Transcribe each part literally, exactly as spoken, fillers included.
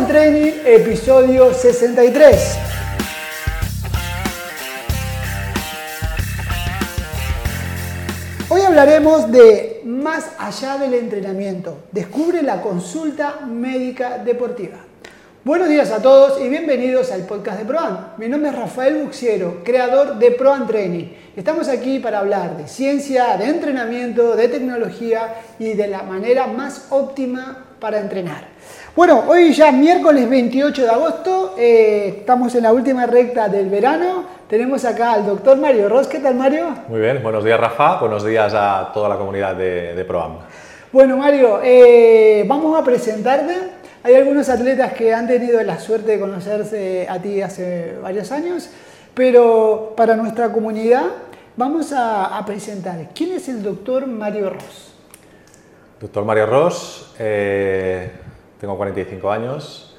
and Training, episodio sesenta y tres. Hoy hablaremos de más allá del entrenamiento. Descubre la consulta médica deportiva. Buenos días a todos y bienvenidos al podcast de ProAm. Mi nombre es Rafael Buxiero, creador de Pro and Training. Estamos aquí para hablar de ciencia, de entrenamiento, de tecnología y de la manera más óptima para entrenar. Bueno, hoy ya miércoles veintiocho de agosto, eh, estamos en la última recta del verano. Tenemos acá al doctor Mario Ros. ¿Qué tal, Mario? Muy bien, buenos días, Rafa. Buenos días a toda la comunidad de, de ProAm. Bueno, Mario, eh, vamos a presentarte. Hay algunos atletas que han tenido la suerte de conocerse a ti hace varios años, pero para nuestra comunidad vamos a, a presentar. ¿Quién es el doctor Mario Ros? Doctor Mario Ros, eh, tengo cuarenta y cinco años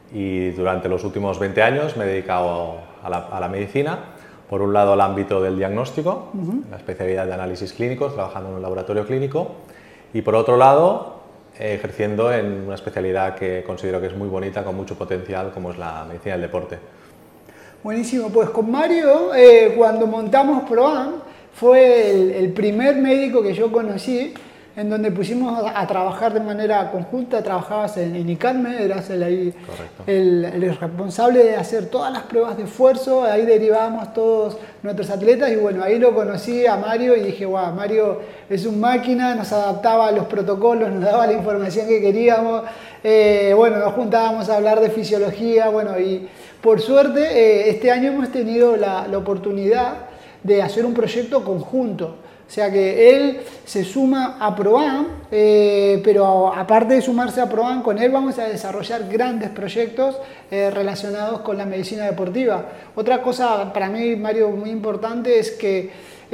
y durante los últimos veinte años me he dedicado a la, a la medicina. Por un lado, al ámbito del diagnóstico, uh-huh. la especialidad de análisis clínicos, trabajando en un laboratorio clínico, y por otro lado, ejerciendo en una especialidad que considero que es muy bonita, con mucho potencial, como es la medicina del deporte. Buenísimo, pues con Mario, eh, cuando montamos ProAm, fue el, el primer médico que yo conocí, en donde pusimos a, a trabajar de manera conjunta. Trabajabas en, en ICADME, eras el, el, el, el responsable de hacer todas las pruebas de esfuerzo, ahí derivábamos todos nuestros atletas y bueno, ahí lo conocí a Mario y dije, wow, Mario es un máquina, nos adaptaba a los protocolos, nos daba la información que queríamos, eh, bueno, nos juntábamos a hablar de fisiología, bueno, y por suerte eh, este año hemos tenido la, la oportunidad de hacer un proyecto conjunto. O sea que él se suma a ProAm, eh, pero aparte de sumarse a ProAm, con él vamos a desarrollar grandes proyectos eh, relacionados con la medicina deportiva. Otra cosa para mí, Mario, muy importante es que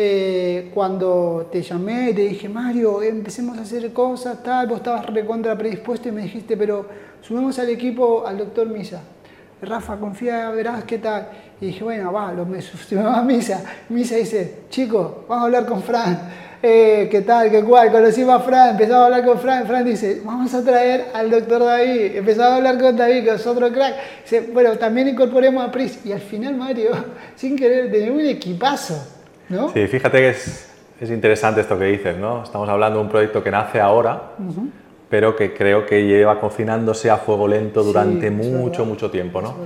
eh, cuando te llamé y te dije, Mario, empecemos a hacer cosas, tal, vos estabas recontra predispuesto y me dijiste, pero sumemos al equipo al doctor Misa. Rafa, confía, verás qué tal. Y dije, bueno, va, lo me sumó a Misa. Misa dice, chicos, vamos a hablar con Fran. Eh, ¿Qué tal? ¿Qué cual? Conocimos a Fran, empezamos a hablar con Fran. Fran dice, vamos a traer al doctor David. Empezamos a hablar con David, que es otro crack. Dice, bueno, también incorporemos a Pris. Y al final, Mario, sin querer, tenía un equipazo, ¿no? Sí, fíjate que es, es interesante esto que dices, ¿no? Estamos hablando de un proyecto que nace ahora, uh-huh. pero que creo que lleva cocinándose a fuego lento durante sí, mucho, mucho tiempo, ¿no?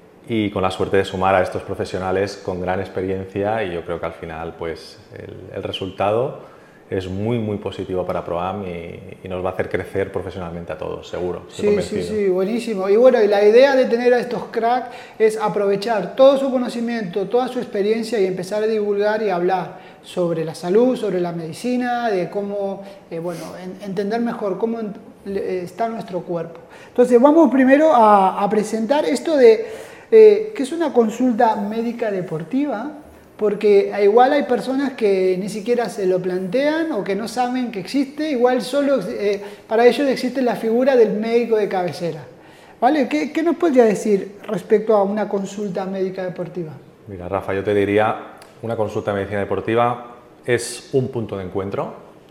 Y con la suerte de sumar a estos profesionales con gran experiencia y yo creo que al final pues el, el resultado es muy muy positivo para ProAm y, y nos va a hacer crecer profesionalmente a todos, seguro. Sí, sí, sí, buenísimo. Y bueno, y la idea de tener a estos cracks es aprovechar todo su conocimiento, toda su experiencia y empezar a divulgar y hablar sobre la salud, sobre la medicina, de cómo, eh, bueno, en, entender mejor cómo en, está nuestro cuerpo. Entonces vamos primero a, a presentar esto de Eh, que es una consulta médica deportiva, porque igual hay personas que ni siquiera se lo plantean o que no saben que existe, igual solo eh, para ellos existe la figura del médico de cabecera. ¿Vale? ¿Qué, qué nos podría decir respecto a una consulta médica deportiva? Mira, Rafa, yo te diría, una consulta de medicina deportiva es un punto de encuentro.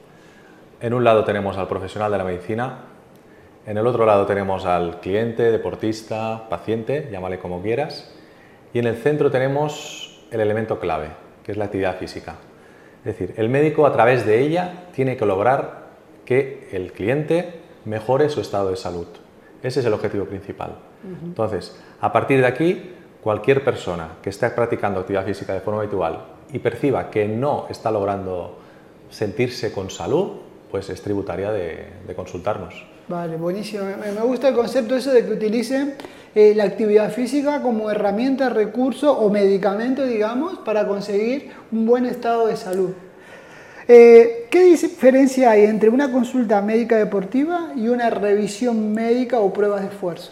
En un lado tenemos al profesional de la medicina, en el otro lado tenemos al cliente, deportista, paciente, llámale como quieras, y en el centro tenemos el elemento clave, que es la actividad física. Es decir, el médico a través de ella tiene que lograr que el cliente mejore su estado de salud. Ese es el objetivo principal. Uh-huh. Entonces, a partir de aquí, cualquier persona que esté practicando actividad física de forma habitual y perciba que no está logrando sentirse con salud, pues es tributaria de, de consultarnos. Vale, buenísimo. Me gusta el concepto eso de que utilicen eh, la actividad física como herramienta, recurso o medicamento, digamos, para conseguir un buen estado de salud. Eh, ¿Qué diferencia hay entre una consulta médica deportiva y una revisión médica o pruebas de esfuerzo?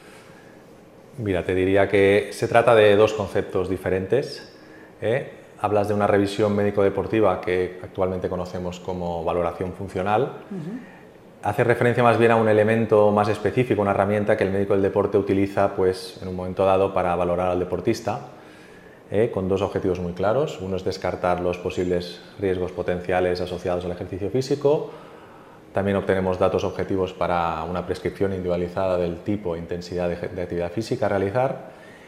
Mira, te diría que se trata de dos conceptos diferentes. ¿eh? Hablas de una revisión médico-deportiva que actualmente conocemos como valoración funcional. Uh-huh. Hace referencia más bien a un elemento más específico, una herramienta que el médico del deporte utiliza pues, en un momento dado para valorar al deportista, eh, con dos objetivos muy claros. Uno es descartar los posibles riesgos potenciales asociados al ejercicio físico También obtenemos datos objetivos para una prescripción individualizada del tipo e intensidad de, de actividad física a realizar.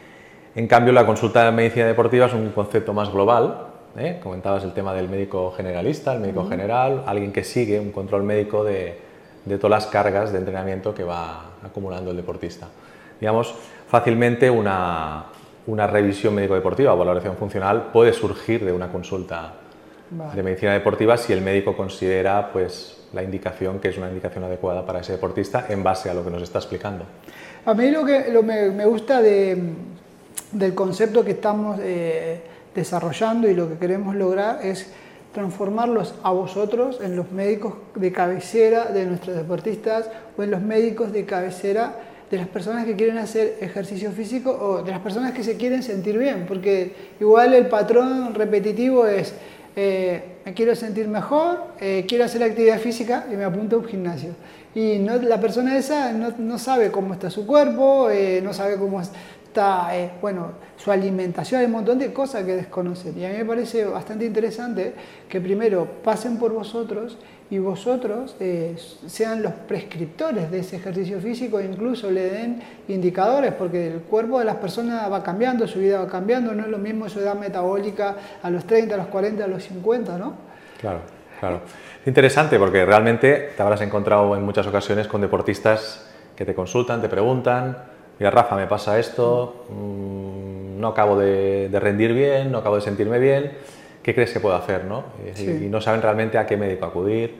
En cambio, la consulta de medicina deportiva es un concepto más global. ¿eh? Comentabas el tema del médico generalista, el médico uh-huh. general, alguien que sigue un control médico de, de todas las cargas de entrenamiento que va acumulando el deportista. Digamos, fácilmente una, una revisión médico-deportiva o valoración funcional puede surgir de una consulta vale. de medicina deportiva si el médico considera pues, la indicación que es una indicación adecuada para ese deportista en base a lo que nos está explicando. A mí lo que lo me, me gusta de, del concepto que estamos eh, desarrollando y lo que queremos lograr es transformarlos a vosotros en los médicos de cabecera de nuestros deportistas o en los médicos de cabecera de las personas que quieren hacer ejercicio físico o de las personas que se quieren sentir bien, porque igual el patrón repetitivo es eh, me quiero sentir mejor, eh, quiero hacer actividad física y me apunto a un gimnasio. Y no, la persona esa no, no sabe cómo está su cuerpo, eh, no sabe cómo está eh, bueno, su alimentación, hay un montón de cosas que desconocen. Y a mí me parece bastante interesante que primero pasen por vosotros y vosotros eh, sean los prescriptores de ese ejercicio físico e incluso le den indicadores, porque el cuerpo de las personas va cambiando, su vida va cambiando, no es lo mismo su edad metabólica a los treinta, a los cuarenta, a los cincuenta, ¿no? Claro, claro. Es interesante porque realmente te habrás encontrado en muchas ocasiones con deportistas que te consultan, te preguntan, mira Rafa, me pasa esto, mmm, no acabo de, de rendir bien, no acabo de sentirme bien, ¿qué crees que puedo hacer? ¿no? Sí. Y, y no saben realmente a qué médico acudir.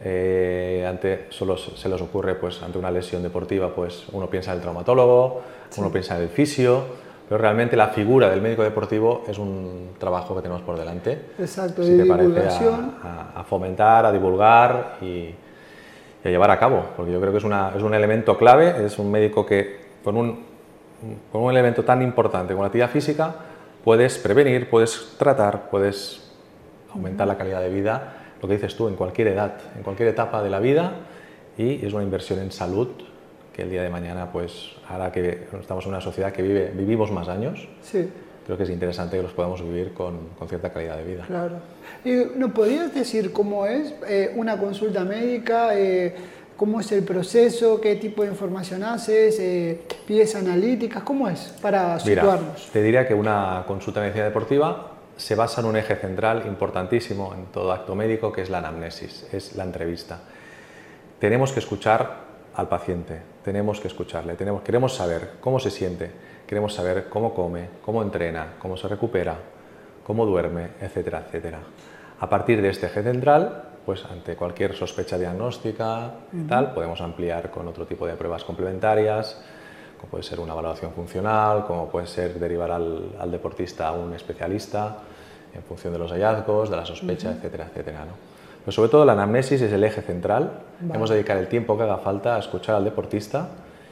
Eh, ante, solo se les ocurre, pues, ante una lesión deportiva, pues uno piensa en el traumatólogo, sí. uno piensa en el fisio, pero realmente la figura del médico deportivo es un trabajo que tenemos por delante. Exacto, si de te divulgación. Parece, a, a, a fomentar, a divulgar y, y a llevar a cabo, porque yo creo que es, una, es un elemento clave, es un médico que con un, con un elemento tan importante como la actividad física puedes prevenir, puedes tratar, puedes aumentar la calidad de vida, lo que dices tú, en cualquier edad, en cualquier etapa de la vida, y es una inversión en salud que el día de mañana pues hará que estamos en una sociedad que vive, vivimos más años. Sí. Creo que es interesante que los podamos vivir con, con cierta calidad de vida. Claro. ¿Y ¿nos podrías decir cómo es eh, una consulta médica? Eh, ¿Cómo es el proceso? ¿Qué tipo de información haces? Eh, ¿Pides analíticas? ¿Cómo es para situarnos? Mira, te diría que una consulta de medicina deportiva se basa en un eje central importantísimo en todo acto médico, que es la anamnesis, es la entrevista. Tenemos que escuchar al paciente, tenemos que escucharle, tenemos, queremos saber cómo se siente, queremos saber cómo come, cómo entrena, cómo se recupera, cómo duerme, etcétera, etcétera. A partir de este eje central, pues ante cualquier sospecha diagnóstica y tal, podemos ampliar con otro tipo de pruebas complementarias, como puede ser una evaluación funcional, como puede ser derivar al, al deportista a un especialista en función de los hallazgos, de la sospecha, uh-huh. etcétera, etcétera, ¿no? Pero sobre todo la anamnesis es el eje central. Vale. Hemos de dedicar el tiempo que haga falta a escuchar al deportista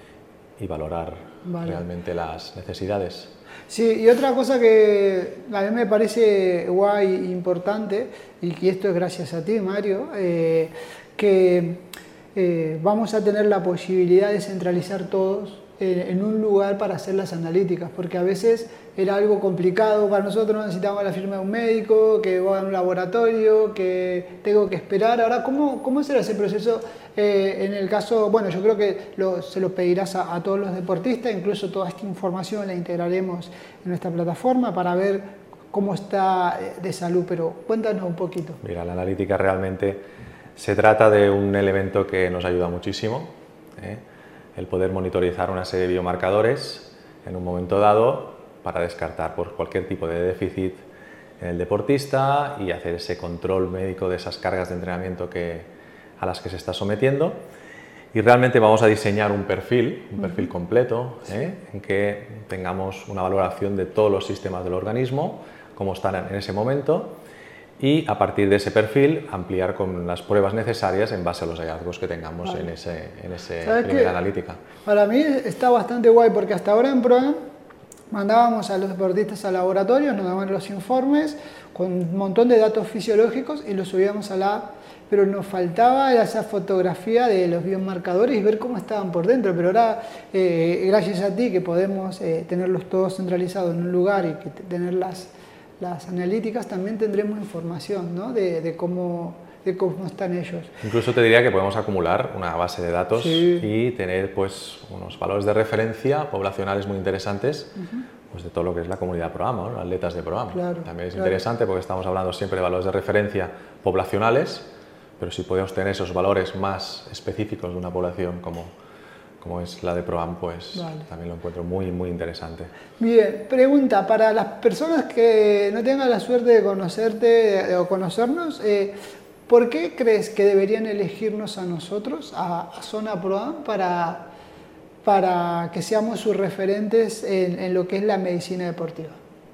y valorar vale. realmente las necesidades. Sí, y otra cosa que a mí me parece guay e importante, y que esto es gracias a ti, Mario, eh, que eh, vamos a tener la posibilidad de centralizar todos eh, en un lugar para hacer las analíticas, porque a veces era algo complicado para nosotros, necesitábamos la firma de un médico, que voy a un laboratorio, que tengo que esperar. Ahora, ¿cómo, cómo será ese proceso eh, en el caso? Bueno, yo creo que lo, se lo pedirás a, a todos los deportistas, incluso toda esta información la integraremos en nuestra plataforma para ver cómo está de salud, pero cuéntanos un poquito. Mira, la analítica realmente se trata de un elemento que nos ayuda muchísimo, ¿eh? el poder monitorizar una serie de biomarcadores en un momento dado para descartar por cualquier tipo de déficit en el deportista y hacer ese control médico de esas cargas de entrenamiento que, a las que se está sometiendo. Y realmente vamos a diseñar un perfil, un perfil completo, ¿eh? en que tengamos una valoración de todos los sistemas del organismo, cómo están en ese momento, y a partir de ese perfil ampliar con las pruebas necesarias en base a los hallazgos que tengamos vale. en ese, en ese primera analítica. Para mí está bastante guay porque hasta ahora en PROAM mandábamos a los deportistas al laboratorio, nos daban los informes con un montón de datos fisiológicos y los subíamos a la app, pero nos faltaba esa fotografía de los biomarcadores y ver cómo estaban por dentro. Pero ahora, eh, gracias a ti, que podemos eh, tenerlos todos centralizados en un lugar y que tener las, las analíticas, también tendremos información, ¿no? de, de cómo de cómo están ellos. Incluso te diría que podemos acumular una base de datos sí. y tener pues, unos valores de referencia poblacionales muy interesantes uh-huh. pues, de todo lo que es la comunidad ProAm, ¿no? Los atletas de ProAm. Claro, También es claro. interesante porque estamos hablando siempre de valores de referencia poblacionales, pero si podemos tener esos valores más específicos de una población como, como es la de ProAm, pues vale. también lo encuentro muy, muy interesante. Bien, pregunta, para las personas que no tengan la suerte de conocerte o conocernos, eh, ¿por qué crees que deberían elegirnos a nosotros, a, a Zona ProAm, para, para que seamos sus referentes en, en lo que es la medicina deportiva?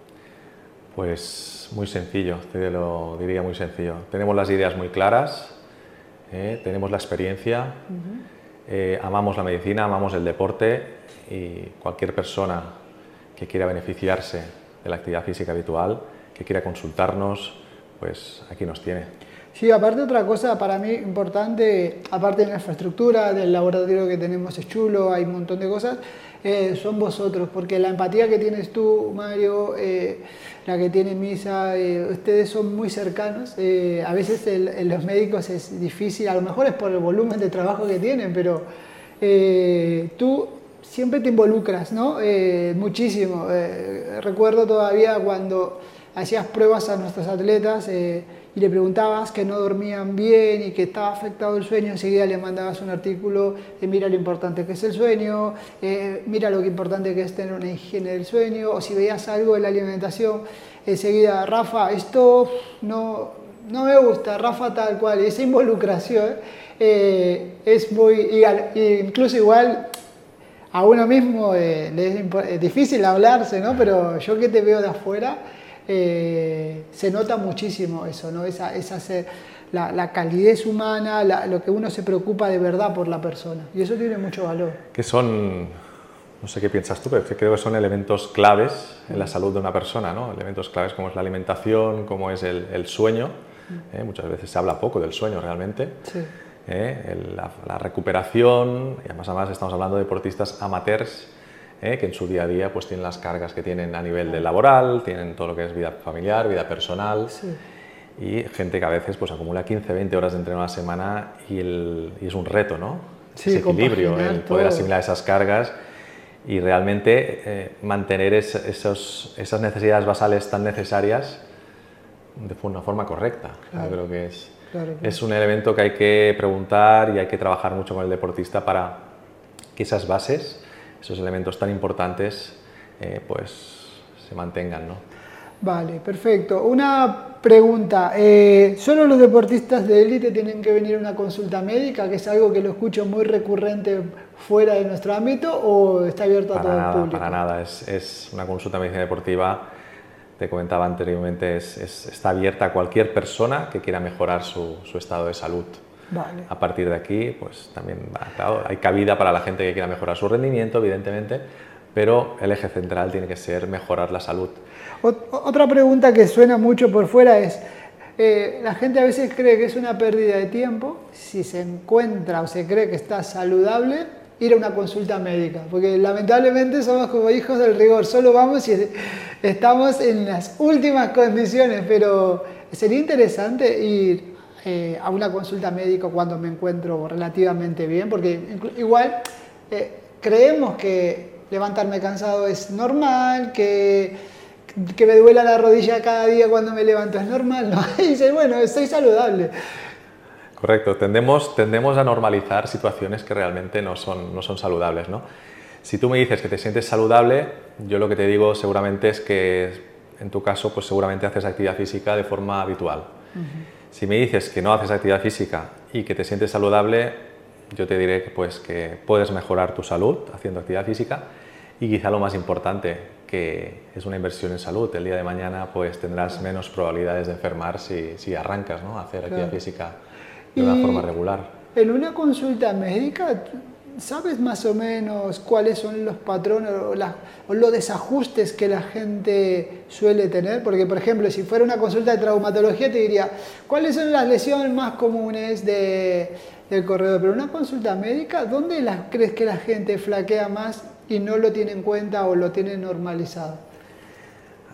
Pues muy sencillo, te lo diría muy sencillo. Tenemos las ideas muy claras, eh, tenemos la experiencia, uh-huh. eh, amamos la medicina, amamos el deporte y cualquier persona que quiera beneficiarse de la actividad física habitual, que quiera consultarnos, pues aquí nos tiene. Sí, aparte otra cosa para mí importante, aparte de la infraestructura, del laboratorio que tenemos es chulo, hay un montón de cosas, eh, son vosotros, porque la empatía que tienes tú, Mario, eh, la que tiene Misa, eh, ustedes son muy cercanos, eh, a veces el, el, los médicos es difícil, a lo mejor es por el volumen de trabajo que tienen, pero eh, tú siempre te involucras, ¿no? Eh, muchísimo, eh, recuerdo todavía cuando hacías pruebas a nuestros atletas, eh, y le preguntabas que no dormían bien y que estaba afectado el sueño, enseguida le mandabas un artículo de mira lo importante que es el sueño, eh, mira lo que importante que es tener una higiene del sueño, o si veías algo de la alimentación, enseguida, Rafa, esto no, no me gusta, Rafa tal cual, y esa involucración eh, es muy, y, incluso igual a uno mismo eh, le es, es difícil hablarse, ¿no? Pero yo que te veo de afuera, Eh, se nota muchísimo eso, ¿no? Esa, esa la, la calidez humana, la, lo que uno se preocupa de verdad por la persona, y eso tiene mucho valor. Que son, no sé qué piensas tú, pero creo que son elementos claves en la salud de una persona, ¿no? Elementos claves como es la alimentación, como es el, el sueño, ¿eh? Muchas veces se habla poco del sueño realmente, sí. ¿eh? el, la, la recuperación, y además, además estamos hablando de deportistas amateurs, Eh, que en su día a día pues tienen las cargas que tienen a nivel de laboral, tienen todo lo que es vida familiar, vida personal, sí. y gente que a veces pues acumula quince, veinte horas de entreno a la semana y, el, y es un reto, ¿no? Sí, ese equilibrio, el poder todo. asimilar esas cargas y realmente eh, mantener es, esos, esas necesidades basales tan necesarias de una forma correcta. Claro. Yo creo que es, claro, claro. es un elemento que hay que preguntar y hay que trabajar mucho con el deportista para que esas bases, esos elementos tan importantes, eh, pues se mantengan, ¿no? Vale, perfecto. Una pregunta, eh, ¿solo los deportistas de élite tienen que venir a una consulta médica, que es algo que lo escucho muy recurrente fuera de nuestro ámbito, o está abierto a para todo nada, el público? Para nada, es, es una consulta de medicina deportiva, te comentaba anteriormente, es, es, está abierta a cualquier persona que quiera mejorar su, su estado de salud. Vale. A partir de aquí, pues también claro, hay cabida para la gente que quiera mejorar su rendimiento, evidentemente, pero el eje central tiene que ser mejorar la salud. Otra pregunta que suena mucho por fuera es, eh, la gente a veces cree que es una pérdida de tiempo si se encuentra o se cree que está saludable, ir a una consulta médica, porque lamentablemente somos como hijos del rigor, solo vamos si estamos en las últimas condiciones, pero sería interesante ir Eh, a una consulta médica cuando me encuentro relativamente bien, porque igual eh, creemos que levantarme cansado es normal, que, que me duela la rodilla cada día cuando me levanto es normal, ¿no? Y dices, bueno, estoy saludable. Correcto, tendemos, tendemos a normalizar situaciones que realmente no son, no son saludables, ¿no? Si tú me dices que te sientes saludable, yo lo que te digo seguramente es que en tu caso pues seguramente haces actividad física de forma habitual. Uh-huh. Si me dices que no haces actividad física y que te sientes saludable, yo te diré que, pues, que puedes mejorar tu salud haciendo actividad física y quizá lo más importante, que es una inversión en salud. El día de mañana pues, tendrás claro. menos probabilidades de enfermar si, si arrancas, ¿no? a hacer actividad claro. física de una y forma regular. En una consulta médica, ¿sabes más o menos cuáles son los patrones o, la, o los desajustes que la gente suele tener? Porque, por ejemplo, si fuera una consulta de traumatología, te diría, ¿cuáles son las lesiones más comunes de, del corredor? Pero una consulta médica, ¿dónde la, crees que la gente flaquea más y no lo tiene en cuenta o lo tiene normalizado?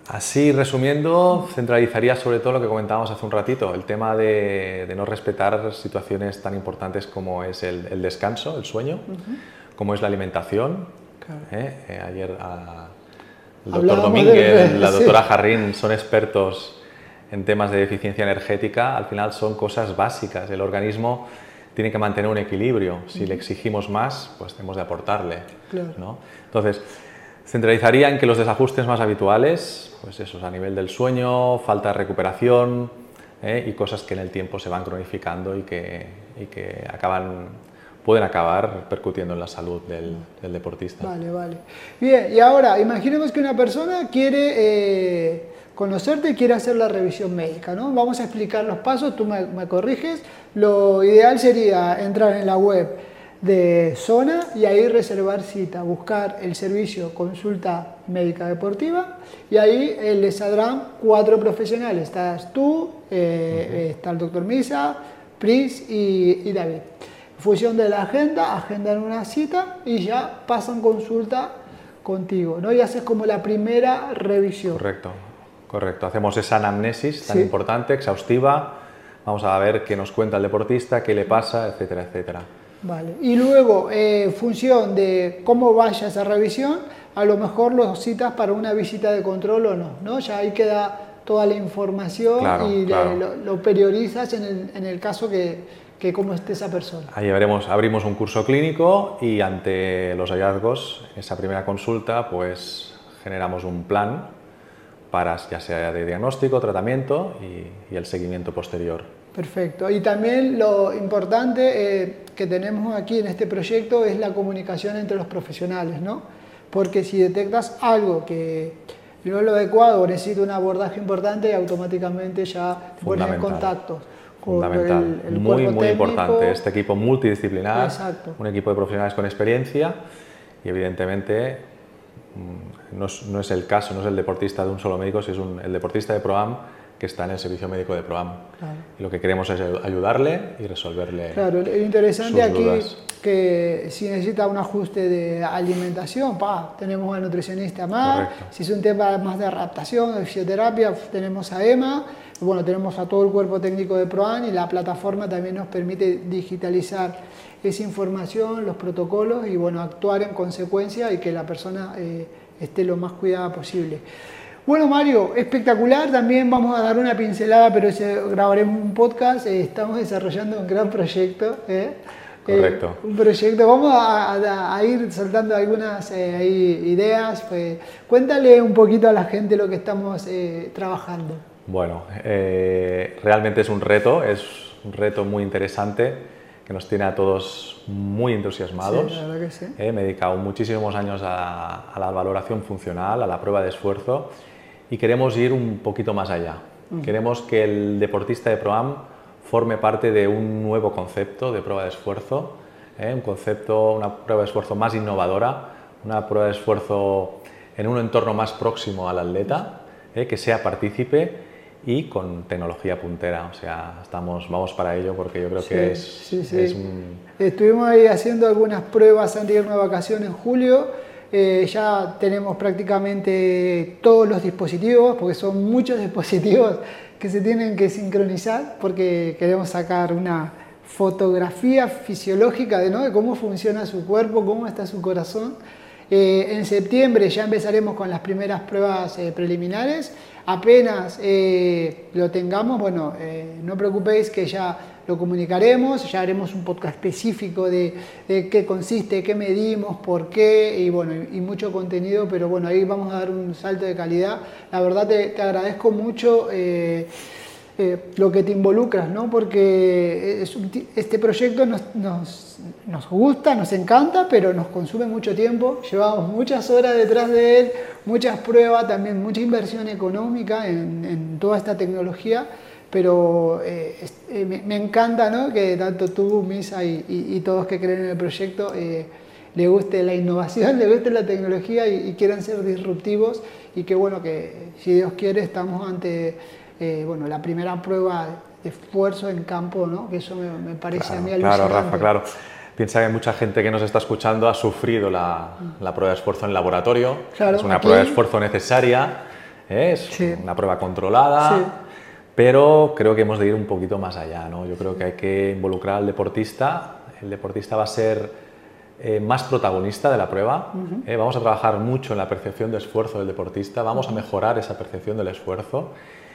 Así, resumiendo, centralizaría sobre todo lo que comentábamos hace un ratito, el tema de, de no respetar situaciones tan importantes como es el, el descanso, el sueño, uh-huh. como es la alimentación. Claro. ¿eh? Eh, ayer a, el doctor Domínguez, de... la doctora sí. Jarrín son expertos en temas de deficiencia energética. Al final son cosas básicas. El organismo tiene que mantener un equilibrio. Si uh-huh. le exigimos más, pues tenemos de aportarle. Claro. ¿no? Entonces, centralizaría en que los desajustes más habituales, pues esos a nivel del sueño, falta de recuperación ¿eh? y cosas que en el tiempo se van cronificando y que, y que acaban, pueden acabar repercutiendo en la salud del, del deportista. Vale, vale. Bien, y ahora, imaginemos que una persona quiere eh, conocerte y quiere hacer la revisión médica, ¿no? Vamos a explicar los pasos, tú me, me corriges. Lo ideal sería entrar en la web de Zona y ahí reservar cita, buscar el servicio consulta médica deportiva y ahí eh, les saldrán cuatro profesionales, estás tú, eh, uh-huh. está el doctor Misa, Pris y, y David. En función de la agenda, agendan una cita y ya pasan consulta contigo, ¿no? Y haces como la primera revisión. Correcto, correcto. Hacemos esa anamnesis tan sí. importante, exhaustiva, vamos a ver qué nos cuenta el deportista, qué le pasa, etcétera, etcétera. Vale. Y luego, en eh, función de cómo vaya esa revisión, a lo mejor los citas para una visita de control o no, ¿no? Ya ahí queda toda la información claro, y claro. le, lo, lo priorizas en el, en el caso que, que cómo esté esa persona. Ahí veremos, abrimos un curso clínico y ante los hallazgos, esa primera consulta, pues generamos un plan para ya sea de diagnóstico, tratamiento y, y el seguimiento posterior. Perfecto. Y también lo importante eh, que tenemos aquí en este proyecto es la comunicación entre los profesionales, ¿no? Porque si detectas algo que no es lo adecuado o necesita un abordaje importante, automáticamente ya te pones en contacto con Fundamental. el, el muy, cuerpo muy técnico. importante. Este equipo multidisciplinar, Exacto. un equipo de profesionales con experiencia y evidentemente no es, no es el caso, no es el deportista de un solo médico, si es un, el deportista de ProAm que está en el servicio médico de ProAm. Claro. Y lo que queremos es ayudarle y resolverle. Claro, lo interesante sus aquí dudas. Que si necesita un ajuste de alimentación, pa, tenemos al nutricionista más. Correcto. Si es un tema más de adaptación, de fisioterapia, tenemos a Emma. Bueno, tenemos a todo el cuerpo técnico de ProAm y la plataforma también nos permite digitalizar esa información, los protocolos y bueno, actuar en consecuencia y que la persona eh, esté lo más cuidada posible. Bueno, Mario, espectacular. También vamos a dar una pincelada, pero grabaremos un podcast. Eh, estamos desarrollando un gran proyecto. ¿eh? Correcto. Eh, un proyecto. Vamos a, a, a ir soltando algunas eh, ahí, ideas. Pues, cuéntale un poquito a la gente lo que estamos eh, trabajando. Bueno, eh, realmente es un reto, es un reto muy interesante que nos tiene a todos muy entusiasmados. Sí, la verdad que sí. Eh, me he dedicado muchísimos años a, a la valoración funcional, a la prueba de esfuerzo. Y queremos ir un poquito más allá. Uh-huh. Queremos que el deportista de ProAm forme parte de un nuevo concepto de prueba de esfuerzo, ¿eh? un concepto, una prueba de esfuerzo más innovadora, una prueba de esfuerzo en un entorno más próximo al atleta, ¿eh? que sea partícipe y con tecnología puntera. O sea, estamos, vamos para ello porque yo creo sí, que es, sí, sí. es un... Estuvimos ahí haciendo algunas pruebas antes de irnos de vacaciones en julio. Eh, ya tenemos prácticamente todos los dispositivos, porque son muchos dispositivos que se tienen que sincronizar, porque queremos sacar una fotografía fisiológica de, ¿no? de cómo funciona su cuerpo, cómo está su corazón. Eh, en septiembre ya empezaremos con las primeras pruebas eh, preliminares. Apenas eh, lo tengamos, bueno, eh, no preocupéis que ya lo comunicaremos, ya haremos un podcast específico de, de qué consiste, qué medimos, por qué y bueno, y, y mucho contenido, pero bueno, ahí vamos a dar un salto de calidad. La verdad te, te agradezco mucho eh, eh, lo que te involucras, ¿no? Porque es un, este proyecto nos, nos, nos gusta, nos encanta, pero nos consume mucho tiempo, llevamos muchas horas detrás de él, muchas pruebas, también mucha inversión económica en, en toda esta tecnología. Pero eh, eh, me, me encanta, ¿no? Que tanto tú, Misa y, y, y todos que creen en el proyecto eh, le guste la innovación, le guste la tecnología y, y quieran ser disruptivos y que bueno, que si Dios quiere estamos ante eh, bueno, la primera prueba de esfuerzo en campo, ¿no? Que eso me, me parece claro, a mí alucinante. Claro, Rafa, claro. Piensa que mucha gente que nos está escuchando ha sufrido la, la prueba de esfuerzo en laboratorio. Claro, es una aquí... prueba de esfuerzo necesaria. ¿eh? Es sí. una prueba controlada, sí. pero creo que hemos de ir un poquito más allá, ¿no? Yo creo que hay que involucrar al deportista. El deportista va a ser eh, más protagonista de la prueba. Uh-huh. eh, vamos a trabajar mucho en la percepción de esfuerzo del deportista, vamos uh-huh. a mejorar esa percepción del esfuerzo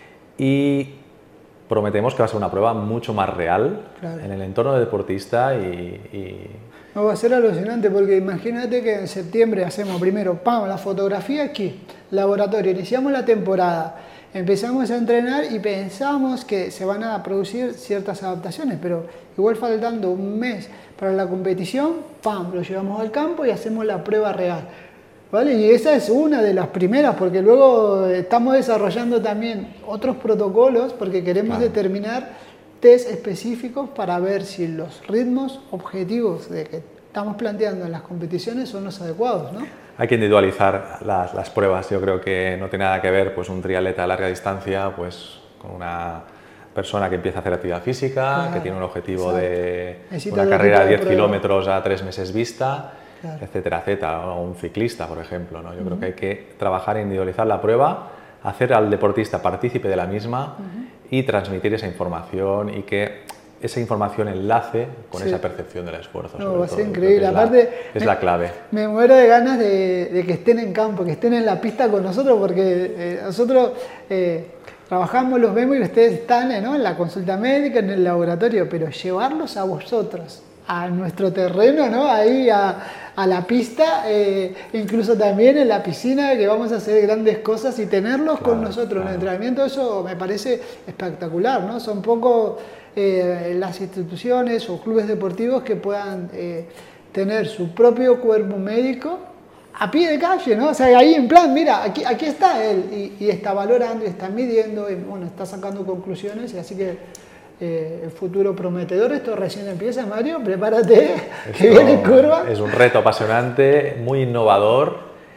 y prometemos que va a ser una prueba mucho más real claro. en el entorno del deportista y, y... No, va a ser alucinante porque imagínate que en septiembre hacemos primero, ¡pam!, la fotografía aquí, laboratorio, iniciamos la temporada, empezamos a entrenar y pensamos que se van a producir ciertas adaptaciones, pero igual faltando un mes para la competición, ¡pam!, lo llevamos al campo y hacemos la prueba real. ¿Vale? Y esa es una de las primeras, porque luego estamos desarrollando también otros protocolos porque queremos claro. determinar test específicos para ver si los ritmos objetivos de que estamos planteando en las competiciones son los adecuados, ¿no? Hay que individualizar las, las pruebas. Yo creo que no tiene nada que ver pues, un triatleta a larga distancia pues, con una persona que empieza a hacer actividad física, claro. que tiene un objetivo Exacto. de Necesita una carrera de diez kilómetros a tres meses vista. Claro. etcétera, etcétera, o un ciclista, por ejemplo, ¿no? Yo uh-huh. creo que hay que trabajar en individualizar la prueba, hacer al deportista partícipe de la misma uh-huh. y transmitir esa información y que esa información enlace con sí. esa percepción del esfuerzo. No, va a ser increíble. Aparte, es, la, es la clave. Me muero de ganas de, de que estén en campo, que estén en la pista con nosotros, porque eh, nosotros eh, trabajamos, los vemos y ustedes están eh, ¿no? en la consulta médica, en el laboratorio, pero llevarlos a vosotros, a nuestro terreno, ¿no? Ahí a, a la pista, eh, incluso también en la piscina, que vamos a hacer grandes cosas y tenerlos claro, con nosotros claro. en el entrenamiento, eso me parece espectacular, ¿no? Son pocos eh, las instituciones o clubes deportivos que puedan eh, tener su propio cuerpo médico a pie de calle, ¿no? O sea, ahí en plan, mira, aquí, aquí está él y, y está valorando, y está midiendo, y bueno, está sacando conclusiones, y así que Eh, el futuro prometedor. Esto recién empieza, Mario, prepárate, esto que viene curva. Es un reto apasionante, muy innovador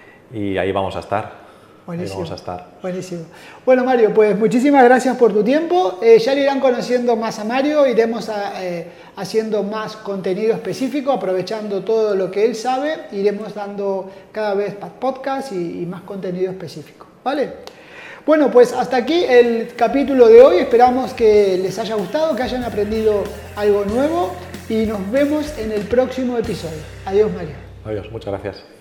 y ahí vamos a estar. Buenísimo, ahí vamos a estar. Buenísimo. Bueno, Mario, pues muchísimas gracias por tu tiempo. Eh, ya le irán conociendo más a Mario, iremos a, eh, haciendo más contenido específico, aprovechando todo lo que él sabe, iremos dando cada vez más podcasts y, y más contenido específico, ¿vale? Bueno, pues hasta aquí el capítulo de hoy. Esperamos que les haya gustado, que hayan aprendido algo nuevo y nos vemos en el próximo episodio. Adiós, Mario. Adiós, muchas gracias.